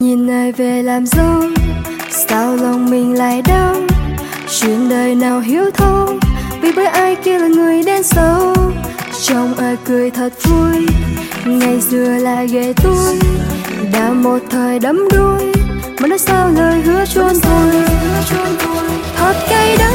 nhìn ai về làm dâu, sao lòng mình lại đau. Chuyện đời nào hiểu thấu, vì bởi ai kia là người đen sâu. Trong ai cười thật vui, ngày xưa là ghê tôi. Đã một thời đắm đuối, mà nói sao lời hứa chôn vùi. Thật cay đắng